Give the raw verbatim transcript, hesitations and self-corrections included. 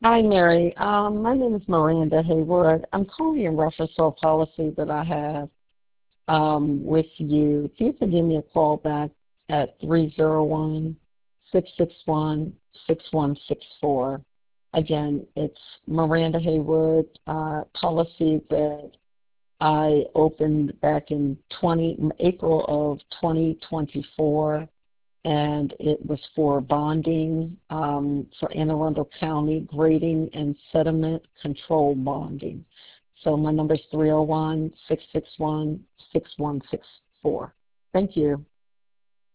Hi, Mary. Um, my name is Miranda Haywood. I'm calling in reference to a policy that I have um, with you. If you could give me a call back at three zero one, six six one, six one six four. Again, it's Miranda Haywood, uh, policy that I opened back in twenty, April of twenty twenty-four, and it was for bonding um, for Anne Arundel County grading and sediment control bonding. So my number is three oh one, six six one, six one six four. Thank you.